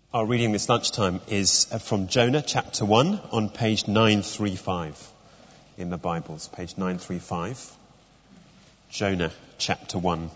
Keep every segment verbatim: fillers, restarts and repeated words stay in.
Our reading this lunchtime is from Jonah chapter one on page nine thirty-five in the Bibles, page nine thirty-five. Jonah chapter one.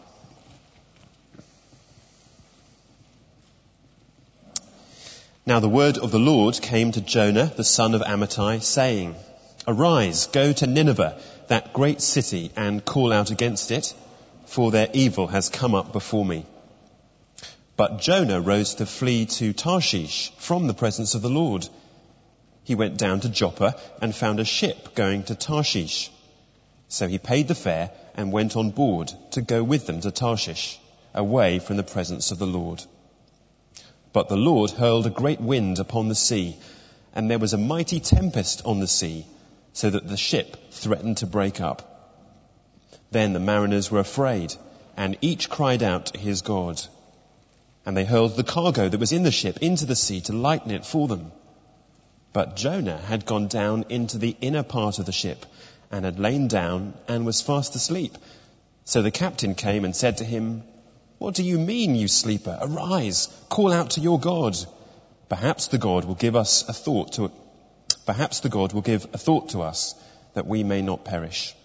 Now the word of the Lord came to Jonah, the son of Amittai, saying, Arise, go to Nineveh, that great city, and call out against it, for their evil has come up before me. But Jonah rose to flee to Tarshish from the presence of the Lord. He went down to Joppa and found a ship going to Tarshish. So he paid the fare and went on board to go with them to Tarshish, away from the presence of the Lord. But the Lord hurled a great wind upon the sea, and there was a mighty tempest on the sea, so that the ship threatened to break up. Then the mariners were afraid, and each cried out to his God. And they hurled the cargo that was in the ship into the sea to lighten it for them. But Jonah had gone down into the inner part of the ship and had lain down and was fast asleep. So the captain came and said to him, What do you mean, you sleeper? Arise, call out to your God. Perhaps the God will give us a thought to perhaps the God will give a thought to us that we may not perish.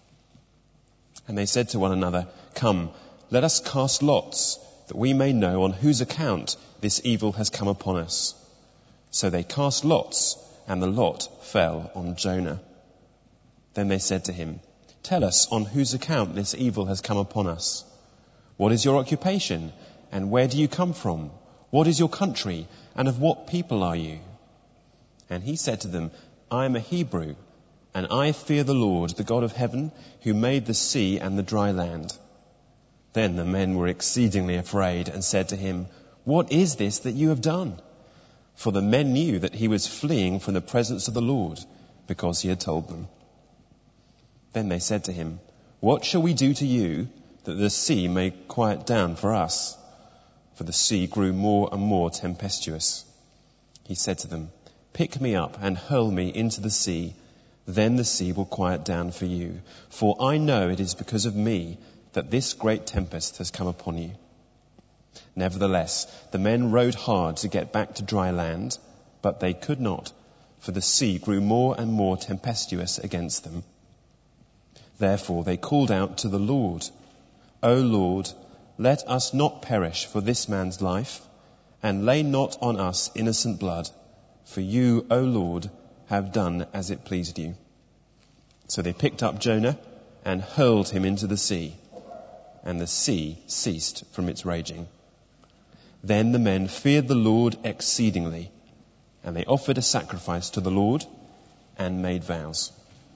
And they said to one another, Come, let us cast lots, that we may know on whose account this evil has come upon us. So they cast lots, and the lot fell on Jonah. Then they said to him, Tell us on whose account this evil has come upon us. What is your occupation, and where do you come from? What is your country, and of what people are you? And he said to them, I am a Hebrew, and I fear the Lord, the God of heaven, who made the sea and the dry land. Then the men were exceedingly afraid and said to him, What is this that you have done? For the men knew that he was fleeing from the presence of the Lord, because he had told them. Then they said to him, What shall we do to you, that the sea may quiet down for us? For the sea grew more and more tempestuous. He said to them, Pick me up and hurl me into the sea, then the sea will quiet down for you. For I know it is because of me that this great tempest has come upon you. Nevertheless, the men rowed hard to get back to dry land, but they could not, for the sea grew more and more tempestuous against them. Therefore they called out to the Lord, O Lord, let us not perish for this man's life, and lay not on us innocent blood, for you, O Lord, have done as it pleased you. So they picked up Jonah and hurled him into the sea, and the sea ceased from its raging. Then the men feared the Lord exceedingly, and they offered a sacrifice to the Lord and made vows.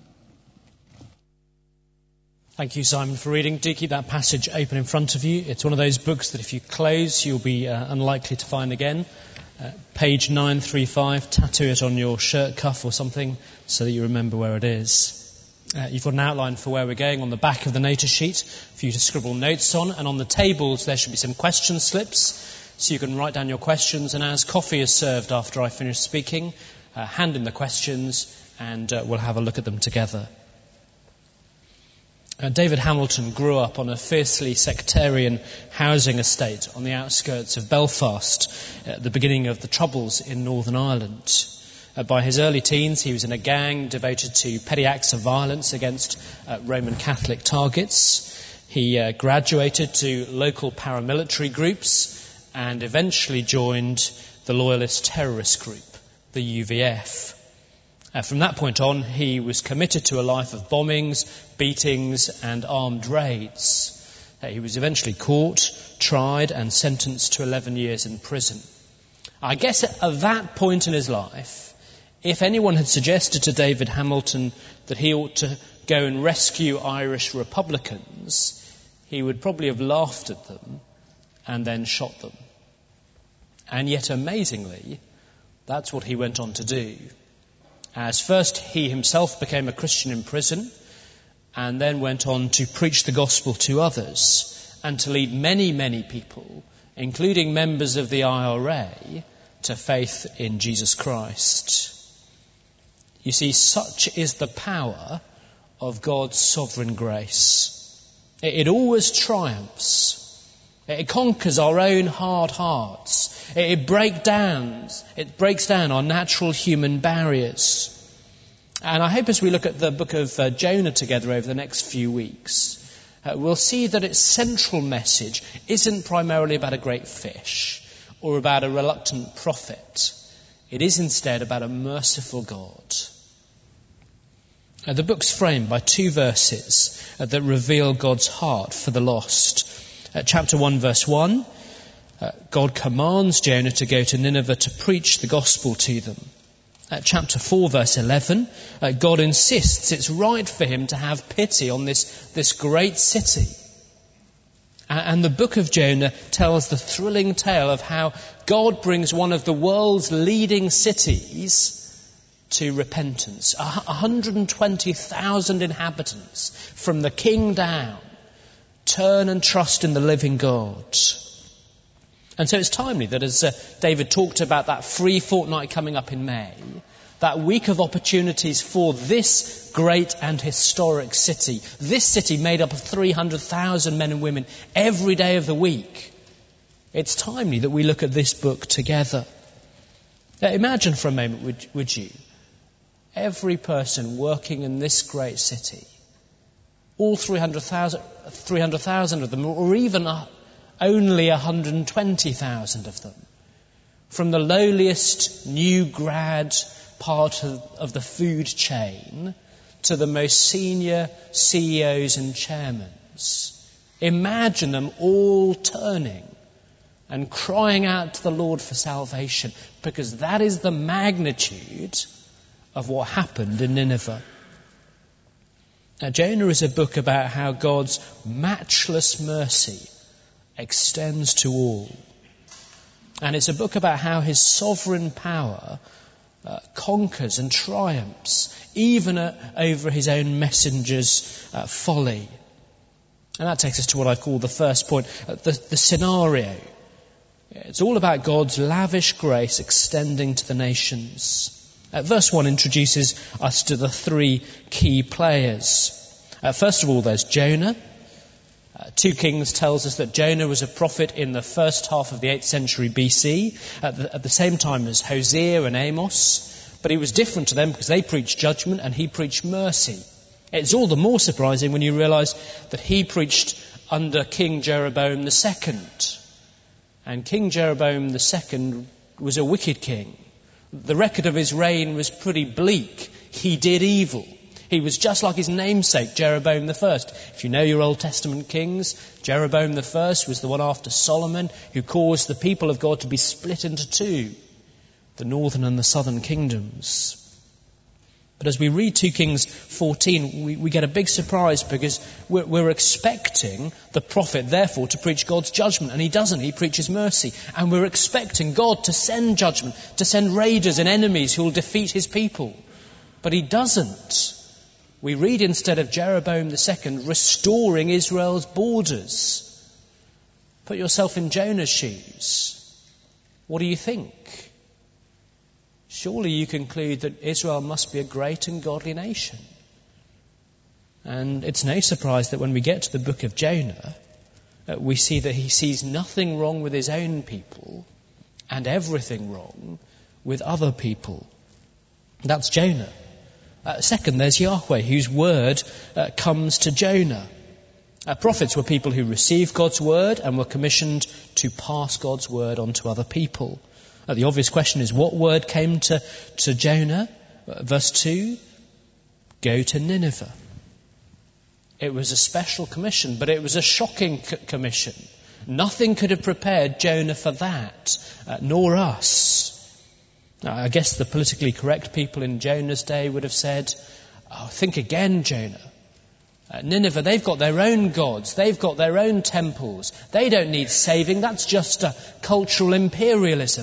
Thank you, Simon, for reading. Do keep that passage open in front of you. It's one of those books that if you close, you'll be uh, unlikely to find again. Uh, page nine thirty-five, tattoo it on your shirt cuff or something so that you remember where it is. Uh, you've got an outline for where we're going on the back of the notice sheet for you to scribble notes on, and on the tables there should be some question slips so you can write down your questions, and as coffee is served after I finish speaking, uh, hand in the questions and uh, we'll have a look at them together. Uh, David Hamilton grew up on a fiercely sectarian housing estate on the outskirts of Belfast at the beginning of the Troubles in Northern Ireland. Uh, by his early teens, he was in a gang devoted to petty acts of violence against uh, Roman Catholic targets. He uh, graduated to local paramilitary groups and eventually joined the loyalist terrorist group, the U V F. Uh, from that point on, he was committed to a life of bombings, beatings and armed raids. Uh, he was eventually caught, tried and sentenced to eleven years in prison. I guess at that point in his life, if anyone had suggested to David Hamilton that he ought to go and rescue Irish Republicans, he would probably have laughed at them and then shot them. And yet, amazingly, that's what he went on to do. As first he himself became a Christian in prison, and then went on to preach the gospel to others, and to lead many, many people, including members of the I R A, to faith in Jesus Christ. You see, such is the power of God's sovereign grace. It, it always triumphs. It conquers our own hard hearts It, it, break down, it breaks down our natural human barriers. And I hope as we look at the book of uh, Jonah together over the next few weeks, uh, we'll see that its central message isn't primarily about a great fish or about a reluctant prophet. It is instead about a merciful God. Uh, the book's framed by two verses uh, that reveal God's heart for the lost. Uh, chapter one, verse one, uh, God commands Jonah to go to Nineveh to preach the gospel to them. At chapter four, verse eleven, uh, God insists it's right for him to have pity on this, this great city. And, and the book of Jonah tells the thrilling tale of how God brings one of the world's leading cities to repentance. one hundred twenty thousand inhabitants from the king down turn and trust in the living God. And so it's timely that as uh, David talked about that free fortnight coming up in May, that week of opportunities for this great and historic city, this city made up of three hundred thousand men and women every day of the week, it's timely that we look at this book together. Now, imagine for a moment, would, would you, every person working in this great city, all three hundred thousand of them, or even uh, only one hundred twenty thousand of them, from the lowliest new grad part of, of the food chain to the most senior C E Os and chairmen. Imagine them all turning and crying out to the Lord for salvation, because that is the magnitude of what happened in Nineveh. Now, Jonah is a book about how God's matchless mercy extends to all. And it's a book about how his sovereign power uh, conquers and triumphs, even uh, over his own messenger's uh, folly. And that takes us to what I call the first point, uh, the, the scenario. It's all about God's lavish grace extending to the nations. Uh, verse one introduces us to the three key players. Uh, first of all, there's Jonah. Uh, two Kings tells us that Jonah was a prophet in the first half of the eighth century B C, at the, at the same time as Hosea and Amos. But he was different to them because they preached judgment and he preached mercy. It's all the more surprising when you realise that he preached under King Jeroboam the Second. And King Jeroboam the Second was a wicked king. The record of his reign was pretty bleak. He did evil. He was just like his namesake, Jeroboam the First. If you know your Old Testament kings, Jeroboam the First was the one after Solomon who caused the people of God to be split into two, the northern and the southern kingdoms. But as we read two Kings fourteen, we, we get a big surprise because we're, we're expecting the prophet, therefore, to preach God's judgment. And he doesn't. He preaches mercy. And we're expecting God to send judgment, to send raiders and enemies who will defeat his people. But he doesn't. We read instead of Jeroboam the Second restoring Israel's borders. Put yourself in Jonah's shoes. What do you think? Surely you conclude that Israel must be a great and godly nation. And it's no surprise that when we get to the book of Jonah, uh, we see that he sees nothing wrong with his own people and everything wrong with other people. That's Jonah. Uh, second, there's Yahweh, whose word uh, comes to Jonah. Uh, prophets were people who received God's word and were commissioned to pass God's word on to other people. Uh, the obvious question is, what word came to, to Jonah? Uh, verse two, go to Nineveh. It was a special commission, but it was a shocking c- commission. Nothing could have prepared Jonah for that, uh, nor us. Now, I guess the politically correct people in Jonah's day would have said, oh, think again, Jonah. Uh, Nineveh, they've got their own gods. They've got their own temples. They don't need saving. That's just a cultural imperialism.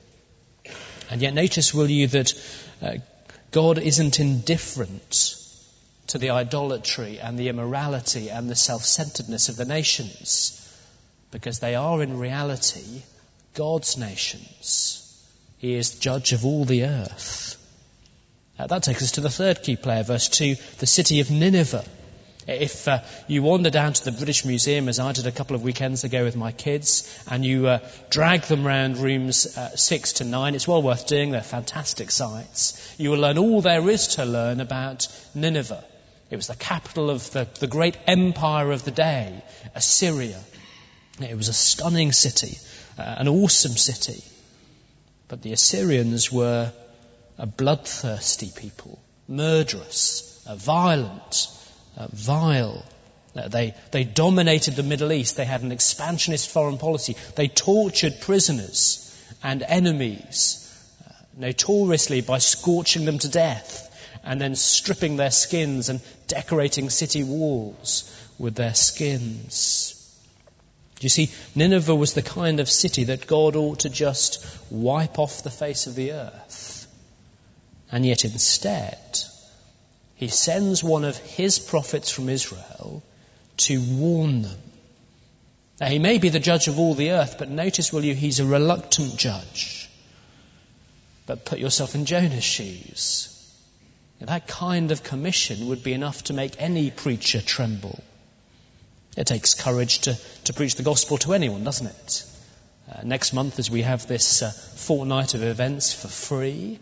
And yet notice, will you, that uh, God isn't indifferent to the idolatry and the immorality and the self-centeredness of the nations, because they are in reality God's nations. He is judge of all the earth. Uh, that takes us to the third key player, verse two, the city of Nineveh. If uh, you wander down to the British Museum, as I did a couple of weekends ago with my kids, and you uh, drag them round rooms uh, six to nine, it's well worth doing. They're fantastic sites. You will learn all there is to learn about Nineveh. It was the capital of the, the great empire of the day, Assyria. It was a stunning city, uh, an awesome city. But the Assyrians were a bloodthirsty people, murderous, uh, violent, Uh, vile. Uh, they, they dominated the Middle East. They had an expansionist foreign policy. They tortured prisoners and enemies, uh, notoriously by scorching them to death and then stripping their skins and decorating city walls with their skins. You see, Nineveh was the kind of city that God ought to just wipe off the face of the earth. And yet instead, He sends one of his prophets from Israel to warn them. Now, he may be the judge of all the earth, but notice, will you, he's a reluctant judge. But put yourself in Jonah's shoes. That kind of commission would be enough to make any preacher tremble. It takes courage to, to preach the gospel to anyone, doesn't it? Uh, next month, as we have this uh, fortnight of events for free,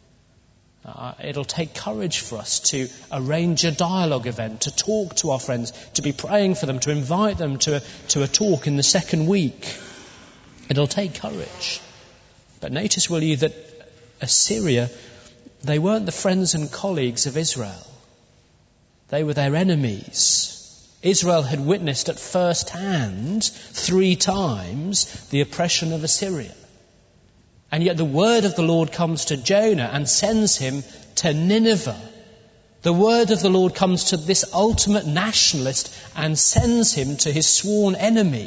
Uh, it'll take courage for us to arrange a dialogue event, to talk to our friends, to be praying for them, to invite them to a, to a talk in the second week. It'll take courage. But notice, will you, that Assyria, they weren't the friends and colleagues of Israel. They were their enemies. Israel had witnessed at first hand three times the oppression of Assyria. And yet the word of the Lord comes to Jonah and sends him to Nineveh. The word of the Lord comes to this ultimate nationalist and sends him to his sworn enemy.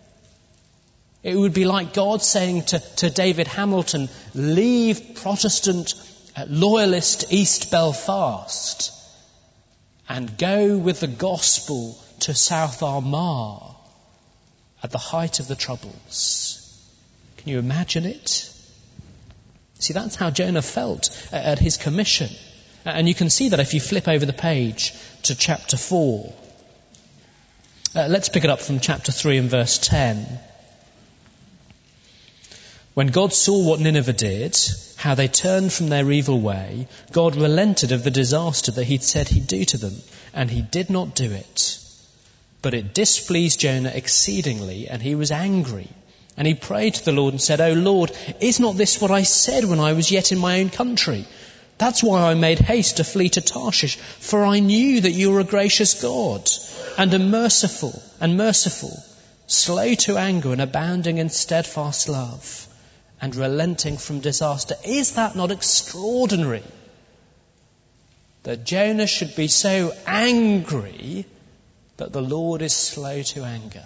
It would be like God saying to, to David Hamilton, leave Protestant uh, loyalist East Belfast and go with the gospel to South Armagh at the height of the Troubles. Can you imagine it? See, that's how Jonah felt at his commission. And you can see that if you flip over the page to chapter four. Uh, let's pick it up from chapter three and verse ten. When God saw what Nineveh did, how they turned from their evil way, God relented of the disaster that he'd said he'd do to them, and he did not do it. But it displeased Jonah exceedingly, and he was angry. And he prayed to the Lord and said, O Lord, is not this what I said when I was yet in my own country? That's why I made haste to flee to Tarshish, for I knew that you were a gracious God, and a merciful, and merciful, slow to anger and abounding in steadfast love, and relenting from disaster. Is that not extraordinary? That Jonah should be so angry that the Lord is slow to anger.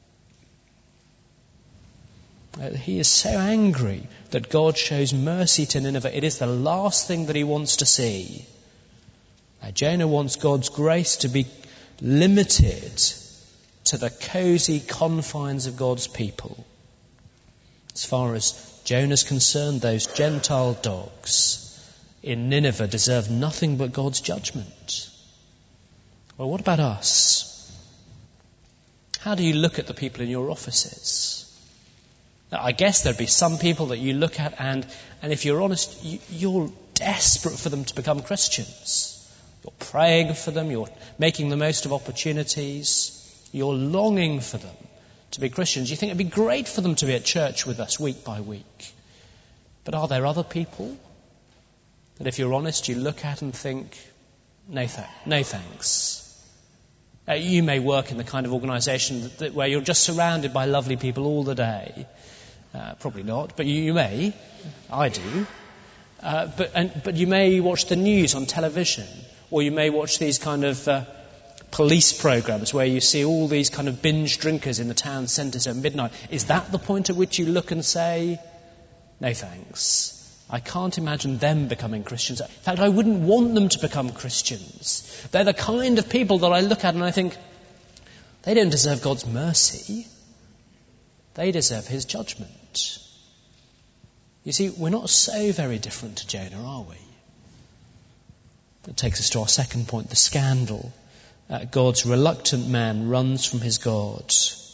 He is so angry that God shows mercy to Nineveh. It is the last thing that he wants to see. Now, Jonah wants God's grace to be limited to the cosy confines of God's people. As far as Jonah's concerned, those Gentile dogs in Nineveh deserve nothing but God's judgment. Well, what about us? How do you look at the people in your offices? I guess there'd be some people that you look at and, and if you're honest, you, you're desperate for them to become Christians. You're praying for them, you're making the most of opportunities, you're longing for them to be Christians. You think it'd be great for them to be at church with us week by week. But are there other people that if you're honest, you look at and think, no, th- no thanks? Uh, you may work in the kind of organisation that, that, where you're just surrounded by lovely people all the day. Uh, probably not, but you, you may. I do. Uh, but, and, but you may watch the news on television, or you may watch these kind of uh, police programs where you see all these kind of binge drinkers in the town centres at midnight. Is that the point at which you look and say, no thanks? I can't imagine them becoming Christians. In fact, I wouldn't want them to become Christians. They're the kind of people that I look at and I think, they don't deserve God's mercy. They deserve his judgment. You see, we're not so very different to Jonah, are we? That takes us to our second point, the scandal. Uh, God's reluctant man runs from his God.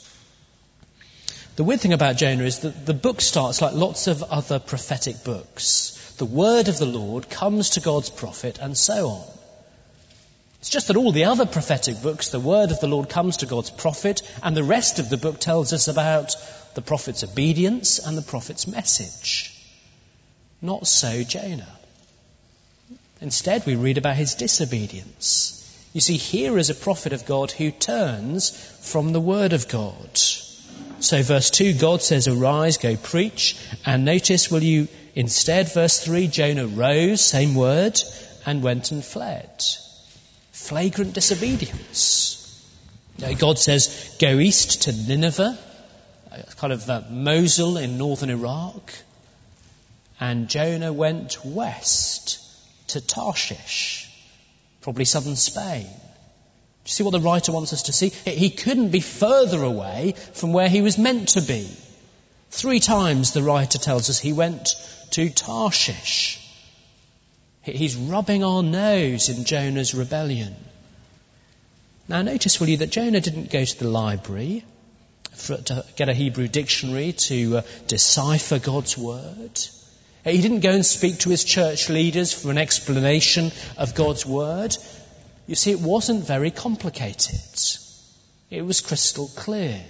The weird thing about Jonah is that the book starts like lots of other prophetic books. The word of the Lord comes to God's prophet and so on. It's just that all the other prophetic books, the word of the Lord comes to God's prophet, and the rest of the book tells us about the prophet's obedience and the prophet's message. Not so Jonah. Instead, we read about his disobedience. You see, here is a prophet of God who turns from the word of God. So verse two, God says, arise, go preach. And notice, will you, instead, verse three, Jonah rose, same word, and went and fled. Flagrant disobedience. God says, go east to Nineveh, kind of uh, Mosul in northern Iraq. And Jonah went west to Tarshish, probably southern Spain. Do you see what the writer wants us to see? He couldn't be further away from where he was meant to be. Three times the writer tells us he went to Tarshish. He's rubbing our nose in Jonah's rebellion. Now notice, will you, that Jonah didn't go to the library for, to get a Hebrew dictionary to uh, decipher God's word. He didn't go and speak to his church leaders for an explanation of God's word. You see, it wasn't very complicated. It was crystal clear.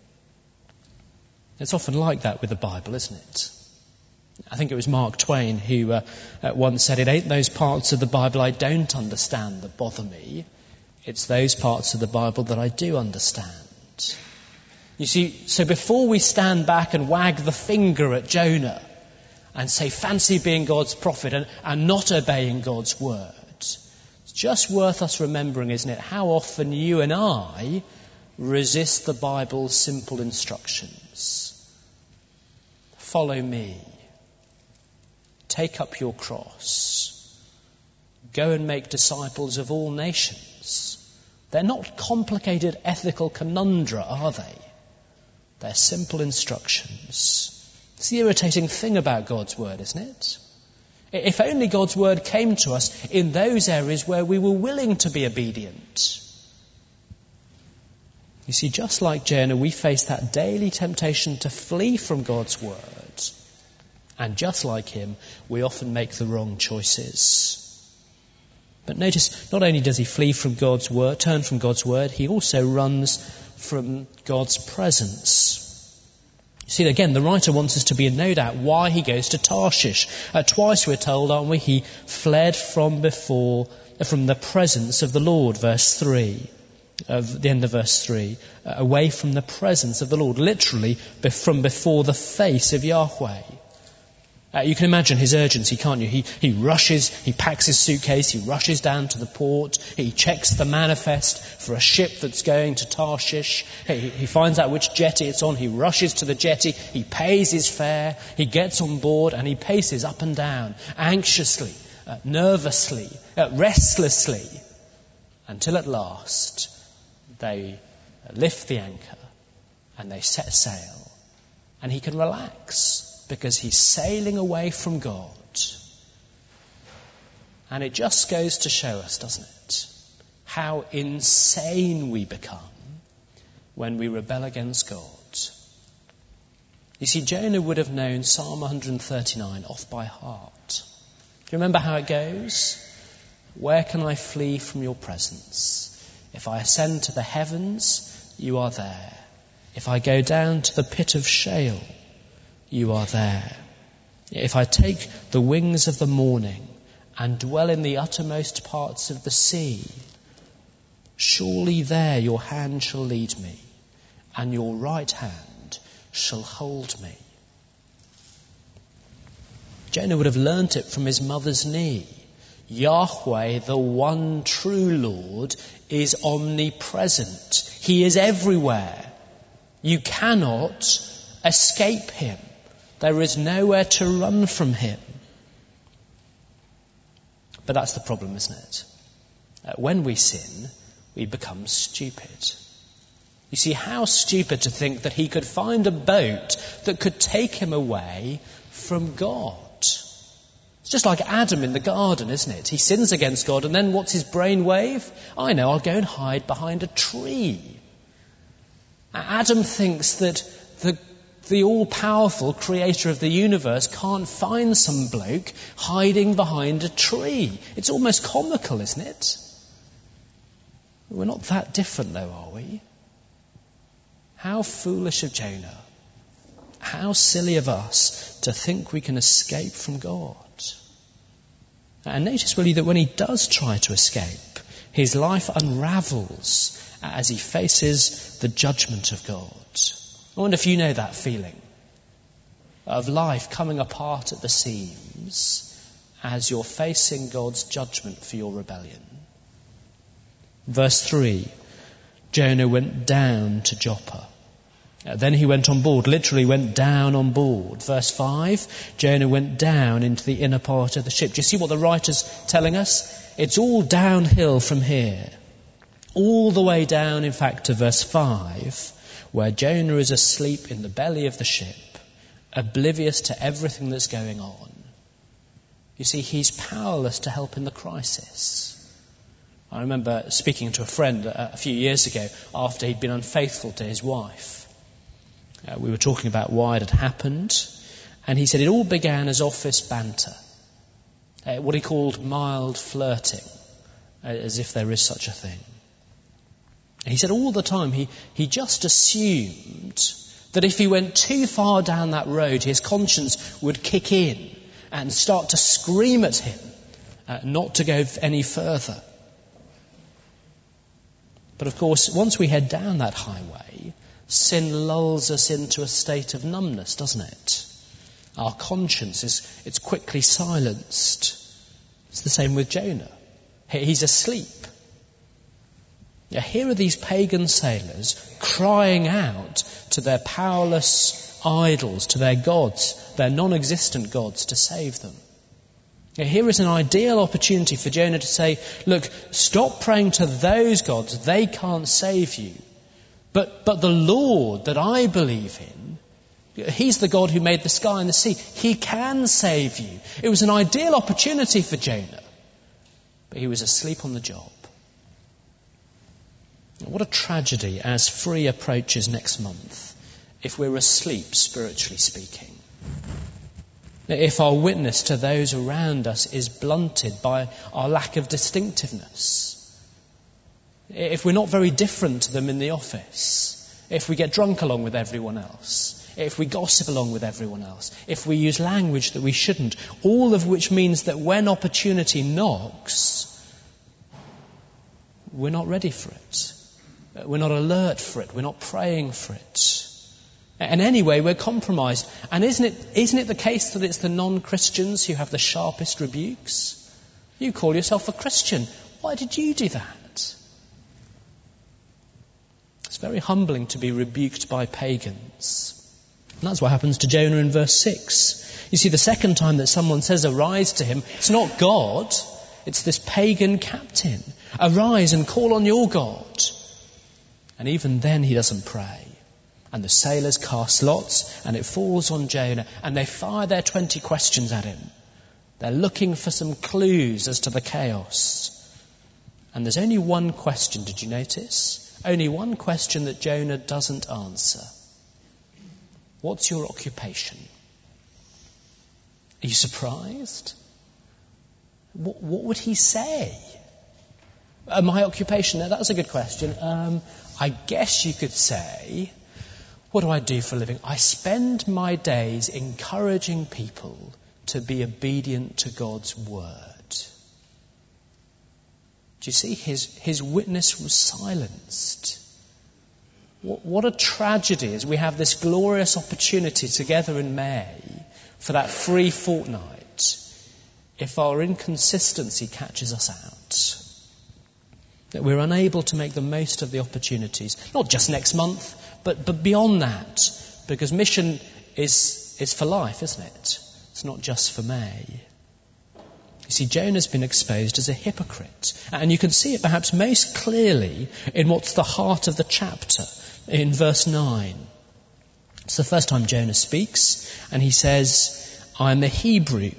It's often like that with the Bible, isn't it? I think it was Mark Twain who uh, once said, it ain't those parts of the Bible I don't understand that bother me. It's those parts of the Bible that I do understand. You see, so before we stand back and wag the finger at Jonah and say, fancy being God's prophet and, and not obeying God's word, it's just worth us remembering, isn't it, how often you and I resist the Bible's simple instructions. Follow me. Take up your cross. Go and make disciples of all nations. They're not complicated ethical conundra, are they? They're simple instructions. It's the irritating thing about God's word, isn't it? If only God's word came to us in those areas where we were willing to be obedient. You see, just like Jonah, we face that daily temptation to flee from God's word. And just like him, we often make the wrong choices. But notice, not only does he flee from God's word, turn from God's word, he also runs from God's presence. You see, again, the writer wants us to be in no doubt why he goes to Tarshish. Uh, twice we're told, aren't we? He fled from before, from the presence of the Lord, verse three. Of the end of verse three, uh, away from the presence of the Lord, literally be- from before the face of Yahweh. Uh, you can imagine his urgency, can't you? He, he rushes, he packs his suitcase, he rushes down to the port, he checks the manifest for a ship that's going to Tarshish, he, he finds out which jetty it's on, he rushes to the jetty, he pays his fare, he gets on board and he paces up and down, anxiously, uh, nervously, uh, restlessly, until at last they lift the anchor and they set sail. And he can relax because he's sailing away from God. And it just goes to show us, doesn't it, how insane we become when we rebel against God. You see, Jonah would have known Psalm one thirty-nine off by heart. Do you remember how it goes? Where can I flee from your presence? If I ascend to the heavens, you are there. If I go down to the pit of Sheol, you are there. If I take the wings of the morning and dwell in the uttermost parts of the sea, surely there your hand shall lead me, and your right hand shall hold me. Jonah would have learnt it from his mother's knee. Yahweh, the one true Lord, is omnipresent. He is everywhere. You cannot escape him. There is nowhere to run from him. But that's the problem, isn't it? Uh, when we sin, we become stupid. You see, how stupid to think that he could find a boat that could take him away from God. It's just like Adam in the garden, isn't it? He sins against God, and then what's his brainwave? I know, I'll go and hide behind a tree. Adam thinks that the, the all-powerful creator of the universe can't find some bloke hiding behind a tree. It's almost comical, isn't it? We're not that different, though, are we? How foolish of Jonah. How silly of us to think we can escape from God. And notice, will you, that when he does try to escape, his life unravels as he faces the judgment of God. I wonder if you know that feeling of life coming apart at the seams as you're facing God's judgment for your rebellion. Verse three, Jonah went down to Joppa. Then he went on board, literally went down on board. Verse five, Jonah went down into the inner part of the ship. Do you see what the writer's telling us? It's all downhill from here. All the way down, in fact, to verse five, where Jonah is asleep in the belly of the ship, oblivious to everything that's going on. You see, he's powerless to help in the crisis. I remember speaking to a friend a, a few years ago after he'd been unfaithful to his wife. Uh, we were talking about why it had happened, and he said it all began as office banter, uh, what he called mild flirting, uh, as if there is such a thing. And he said all the time he, he just assumed that if he went too far down that road, his conscience would kick in and start to scream at him uh, not to go any further. But of course, once we head down that highway, sin lulls us into a state of numbness, doesn't it? Our conscience is it's quickly silenced. It's the same with Jonah. He's asleep. Yeah, here are these pagan sailors crying out to their powerless idols, to their gods, their non-existent gods, to save them. Yeah, here is an ideal opportunity for Jonah to say, look, stop praying to those gods. They can't save you. But, but the Lord that I believe in, he's the God who made the sky and the sea. He can save you. It was an ideal opportunity for Jonah. But he was asleep on the job. What a tragedy as Free approaches next month if we're asleep, spiritually speaking. If our witness to those around us is blunted by our lack of distinctiveness. If we're not very different to them in the office. If we get drunk along with everyone else. If we gossip along with everyone else. If we use language that we shouldn't. All of which means that when opportunity knocks, we're not ready for it. We're not alert for it. We're not praying for it. And anyway, we're compromised. And isn't it, isn't it the case that it's the non-Christians who have the sharpest rebukes? You call yourself a Christian. Why did you do that? It's very humbling to be rebuked by pagans. And that's what happens to Jonah in verse six. You see, the second time that someone says arise to him, it's not God, it's this pagan captain. Arise and call on your God. And even then he doesn't pray. And the sailors cast lots and it falls on Jonah and they fire their twenty questions at him. They're looking for some clues as to the chaos. And there's only one question, did you notice? Only one question that Jonah doesn't answer. What's your occupation? Are you surprised? What, what would he say? Uh, my occupation, now that's a good question. Um, I guess you could say, what do I do for a living? I spend my days encouraging people to be obedient to God's word. Do you see? His, his witness was silenced. What, what a tragedy is we have this glorious opportunity together in May for that free fortnight if our inconsistency catches us out. That we're unable to make the most of the opportunities, not just next month, but, but beyond that, because mission is, is for life, isn't it? It's not just for May. You see, Jonah's been exposed as a hypocrite, and you can see it perhaps most clearly in what's the heart of the chapter, in verse nine. It's the first time Jonah speaks, and he says, I'm a Hebrew,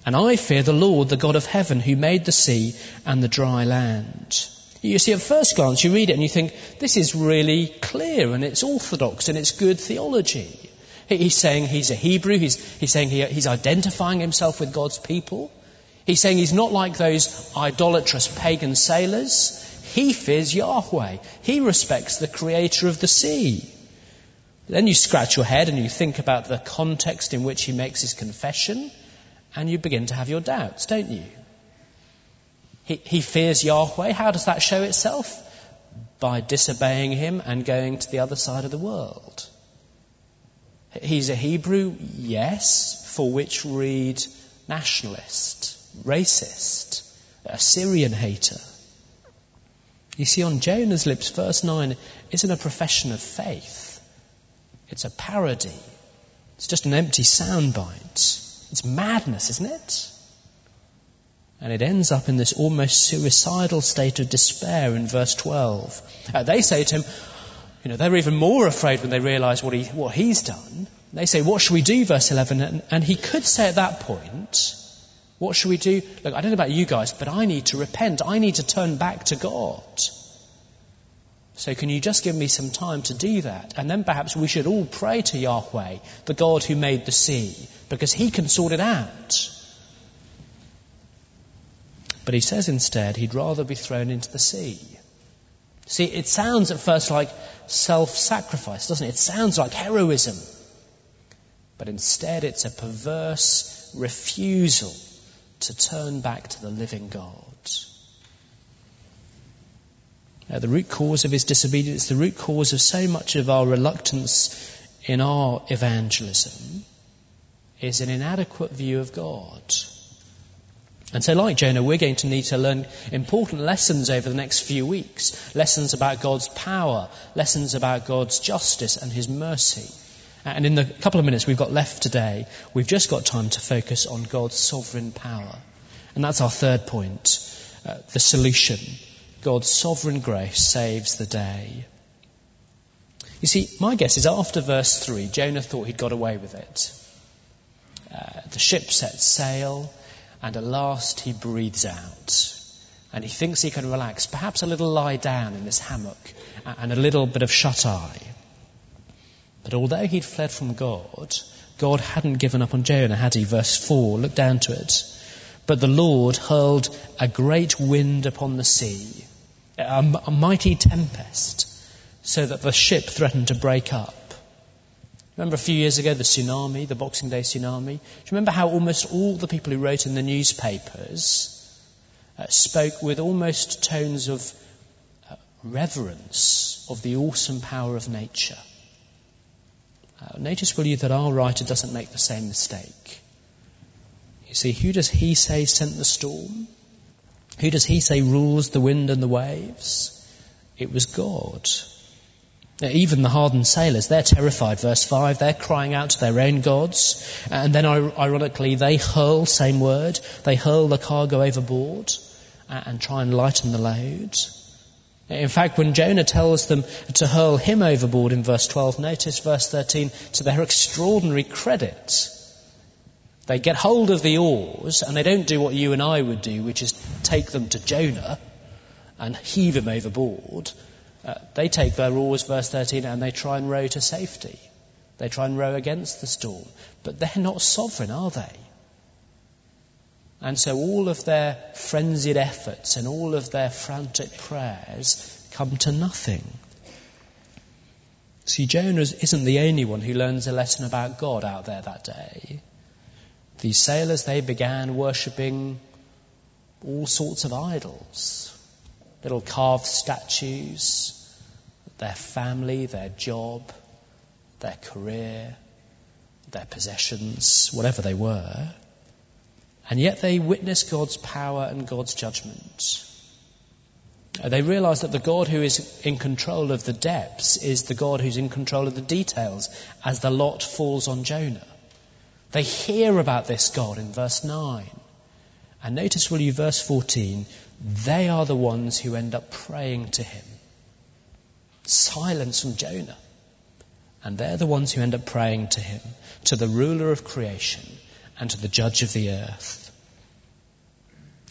And I fear the Lord, the God of heaven, who made the sea and the dry land. You see, at first glance, you read it and you think, this is really clear and it's orthodox and it's good theology. He's saying he's a Hebrew. He's, he's saying he, he's identifying himself with God's people. He's saying he's not like those idolatrous pagan sailors. He fears Yahweh. He respects the creator of the sea. Then you scratch your head and you think about the context in which he makes his confession, and you begin to have your doubts, don't you? He, he fears Yahweh. How does that show itself? By disobeying him and going to the other side of the world. He's a Hebrew, yes, for which read nationalist, racist, a Syrian hater. You see, on Jonah's lips, verse nine isn't a profession of faith. It's a parody. It's just an empty soundbite. It's madness, isn't it? And it ends up in this almost suicidal state of despair in verse twelve. Uh, they say to him, you know, they're even more afraid when they realise what he what he's done. They say, what should we do, verse eleven? And, and he could say at that point, what should we do? Look, I don't know about you guys, but I need to repent. I need to turn back to God. So can you just give me some time to do that? And then perhaps we should all pray to Yahweh, the God who made the sea, because he can sort it out. But he says instead he'd rather be thrown into the sea. See, it sounds at first like self-sacrifice, doesn't it? It sounds like heroism. But instead it's a perverse refusal to turn back to the living God. Now, the root cause of his disobedience, the root cause of so much of our reluctance in our evangelism, is an inadequate view of God. And so, like Jonah, we're going to need to learn important lessons over the next few weeks. Lessons about God's power, lessons about God's justice and his mercy. And in the couple of minutes we've got left today, we've just got time to focus on God's sovereign power. And that's our third point, uh, the solution. God's sovereign grace saves the day. You see, my guess is after verse three, Jonah thought he'd got away with it. Uh, the ship sets sail, and at last he breathes out. And he thinks he can relax, perhaps a little lie down in this hammock, and a little bit of shut-eye. But although he'd fled from God, God hadn't given up on Jonah, had he? Verse four, look down to it. But the Lord hurled a great wind upon the sea, a, a mighty tempest, so that the ship threatened to break up. Remember a few years ago, the tsunami, the Boxing Day tsunami? Do you remember how almost all the people who wrote in the newspapers uh, spoke with almost tones of uh, reverence of the awesome power of nature? Uh, notice, will you, that our writer doesn't make the same mistake. You see, who does he say sent the storm? Who does he say rules the wind and the waves? It was God. Now, even the hardened sailors, they're terrified. Verse five, they're crying out to their own gods. And then, ironically, they hurl, same word, they hurl the cargo overboard and try and lighten the load. In fact, when Jonah tells them to hurl him overboard in verse twelve, notice verse thirteen, to their extraordinary credit, they get hold of the oars and they don't do what you and I would do, which is take them to Jonah and heave him overboard. Uh, they take their oars, verse thirteen, and they try and row to safety. They try and row against the storm. But they're not sovereign, are they? And so all of their frenzied efforts and all of their frantic prayers come to nothing. See, Jonah isn't the only one who learns a lesson about God out there that day. These sailors, they began worshipping all sorts of idols. Little carved statues, their family, their job, their career, their possessions, whatever they were. And yet they witnessed God's power and God's judgment. They realize that the God who is in control of the depths is the God who's in control of the details as the lot falls on Jonah. They hear about this God in verse nine. And notice, will you, verse fourteen, they are the ones who end up praying to him. Silence from Jonah. And they're the ones who end up praying to him, to the ruler of creation and to the judge of the earth.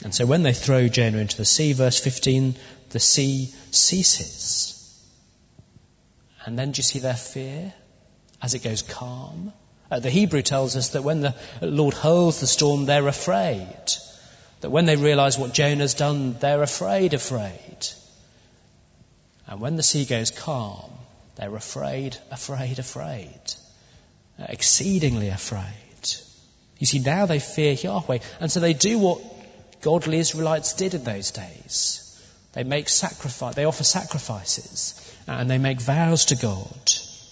And so when they throw Jonah into the sea, verse fifteen, the sea ceases. And then do you see their fear as it goes calm? Uh, the Hebrew tells us that when the Lord hurls the storm, they're afraid. That when they realize what Jonah's done, they're afraid, afraid. And when the sea goes calm, they're afraid, afraid, afraid. Uh, exceedingly afraid. You see, now they fear Yahweh. And so they do what godly Israelites did in those days. They make sacrifice, they offer sacrifices, and they make vows to God.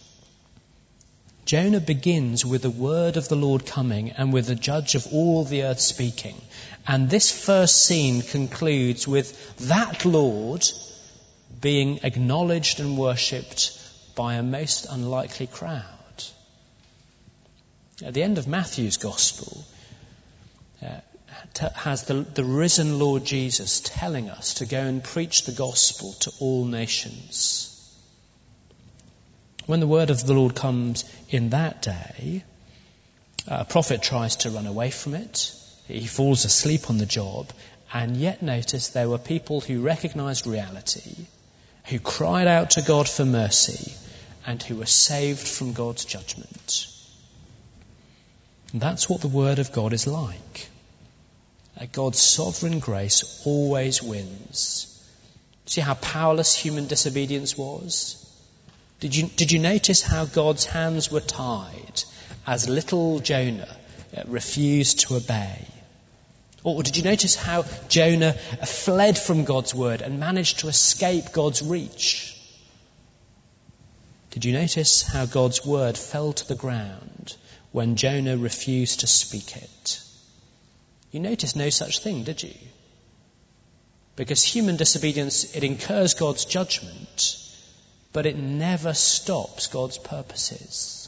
Jonah begins with the word of the Lord coming and with the judge of all the earth speaking. And this first scene concludes with that Lord being acknowledged and worshipped by a most unlikely crowd. At the end of Matthew's Gospel, uh, t- has the, the risen Lord Jesus telling us to go and preach the gospel to all nations. When the word of the Lord comes in that day, a prophet tries to run away from it. He falls asleep on the job. And yet notice there were people who recognized reality, who cried out to God for mercy, and who were saved from God's judgment. And that's what the word of God is like. God's sovereign grace always wins. See how powerless human disobedience was? Did you, did you notice how God's hands were tied as little Jonah refused to obey? Or did you notice how Jonah fled from God's word and managed to escape God's reach? Did you notice how God's word fell to the ground when Jonah refused to speak it? You noticed no such thing, did you? Because human disobedience, it incurs God's judgment, but it never stops God's purposes.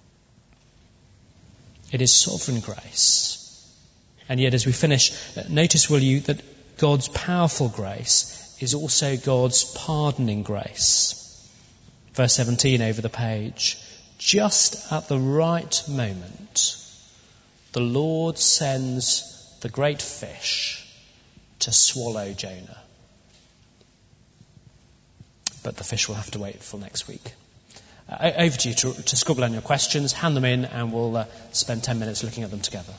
It is sovereign grace. And yet as we finish, notice, will you, that God's powerful grace is also God's pardoning grace. Verse seventeen over the page. Just at the right moment, the Lord sends the great fish to swallow Jonah. But the fish will have to wait till next week. Uh, over to you to, to scribble on your questions, hand them in, and we'll uh, spend ten minutes looking at them together.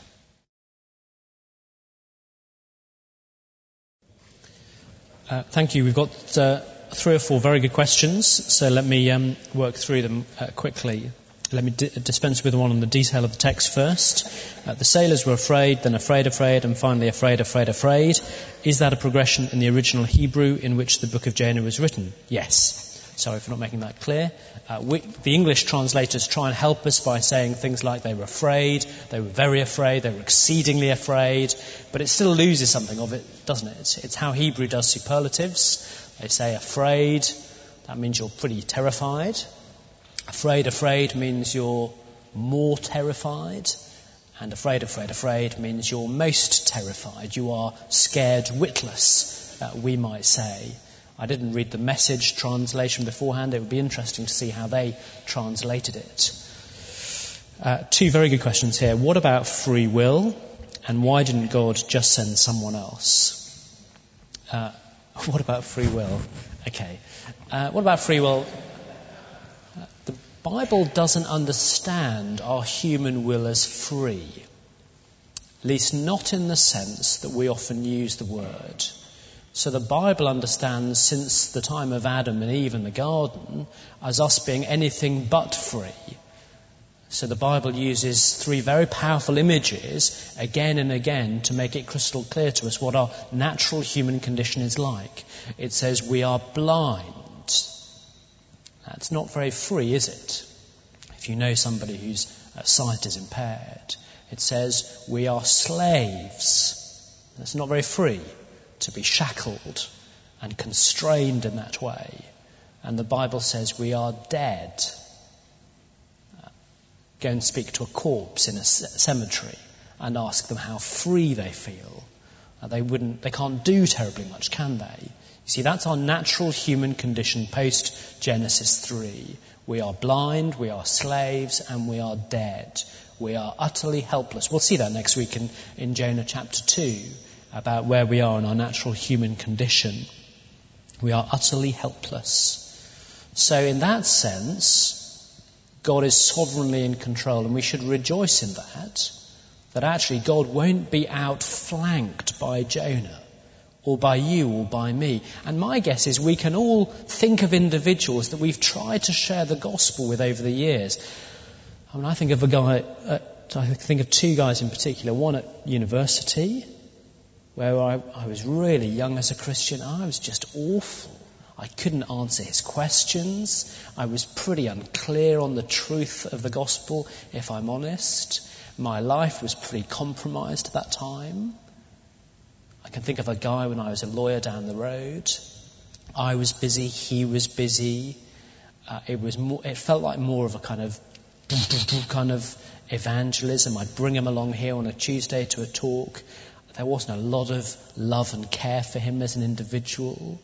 Uh, thank you. We've got uh, three or four very good questions, so let me um, work through them uh, quickly. Let me di- dispense with one on the detail of the text first. Uh, the sailors were afraid, then afraid, afraid, and finally afraid, afraid, afraid. Is that a progression in the original Hebrew in which the book of Jonah was written? Yes. Sorry for not making that clear. Uh, we, the English translators try and help us by saying things like they were afraid, they were very afraid, they were exceedingly afraid, but it still loses something of it, doesn't it? It's how Hebrew does superlatives. They say afraid, that means you're pretty terrified. Afraid, afraid means you're more terrified. And afraid, afraid, afraid means you're most terrified. You are scared witless, uh, we might say. I didn't read the Message translation beforehand. It would be interesting to see how they translated it. Uh, two very good questions here. What about free will? And why didn't God just send someone else? Uh, what about free will? Okay. Uh, what about free will? The Bible doesn't understand our human will as free, at least not in the sense that we often use the word. So the Bible understands, since the time of Adam and Eve in the garden, as us being anything but free. So the Bible uses three very powerful images again and again to make it crystal clear to us what our natural human condition is like. It says we are blind. That's not very free, is it? If you know somebody whose uh, sight is impaired. It says we are slaves. That's not very free, to be shackled and constrained in that way. And the Bible says we are dead. Uh, go and speak to a corpse in a c- cemetery and ask them how free they feel. Uh, they wouldn't, they can't do terribly much, can they? You see, that's our natural human condition post Genesis three. We are blind, we are slaves, and we are dead. We are utterly helpless. We'll see that next week in, in Jonah chapter two. about where we are in our natural human condition. We are utterly helpless. So in that sense, God is sovereignly in control, and we should rejoice in that, that actually God won't be outflanked by Jonah, or by you, or by me. And my guess is we can all think of individuals that we've tried to share the gospel with over the years. I mean, I think of a guy, uh, I think of two guys in particular, one at university, where I, I was really young as a Christian. I was just awful. I couldn't answer his questions. I was pretty unclear on the truth of the gospel, if I'm honest. My life was pretty compromised at that time. I can think of a guy when I was a lawyer down the road. I was busy, he was busy. Uh, it was more, it felt like more of a kind of kind of evangelism. I'd bring him along here on a Tuesday to a talk. There wasn't a lot of love and care for him as an individual.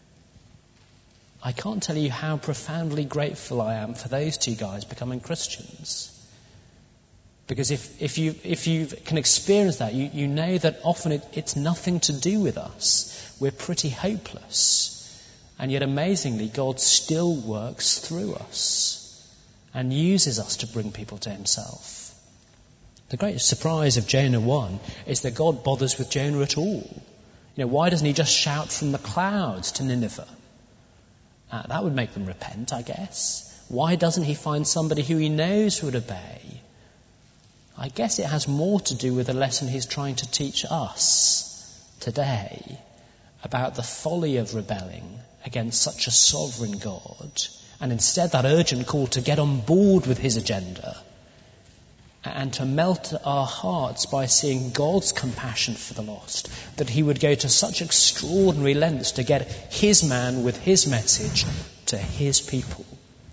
I can't tell you how profoundly grateful I am for those two guys becoming Christians. Because if, if you if you can experience that, you, you know that often it, it's nothing to do with us. We're pretty hopeless. And yet amazingly, God still works through us and uses us to bring people to himself. The great surprise of Jonah one is that God bothers with Jonah at all. You know, why doesn't he just shout from the clouds to Nineveh? Uh, that would make them repent, I guess. Why doesn't he find somebody who he knows would obey? I guess it has more to do with the lesson he's trying to teach us today about the folly of rebelling against such a sovereign God, and instead that urgent call to get on board with his agenda and to melt our hearts by seeing God's compassion for the lost, that he would go to such extraordinary lengths to get his man with his message to his people.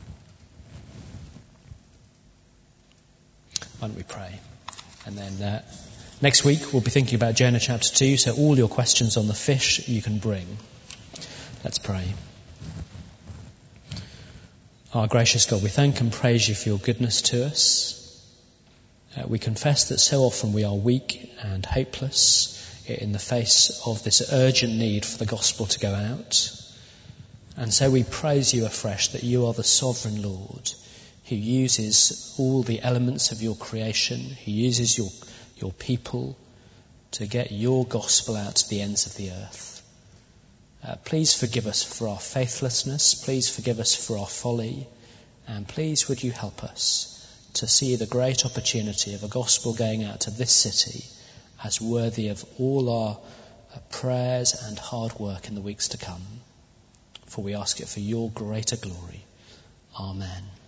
Why don't we pray? And then uh, next week we'll be thinking about Jonah chapter two, so all your questions on the fish you can bring. Let's pray. Our gracious God, we thank and praise you for your goodness to us. Uh, we confess that so often we are weak and hopeless in the face of this urgent need for the gospel to go out. And so we praise you afresh that you are the sovereign Lord who uses all the elements of your creation, who uses your, your people to get your gospel out to the ends of the earth. Uh, please forgive us for our faithlessness. Please forgive us for our folly. And please would you help us to see the great opportunity of a gospel going out to this city as worthy of all our uh, prayers and hard work in the weeks to come. For we ask it for your greater glory. Amen.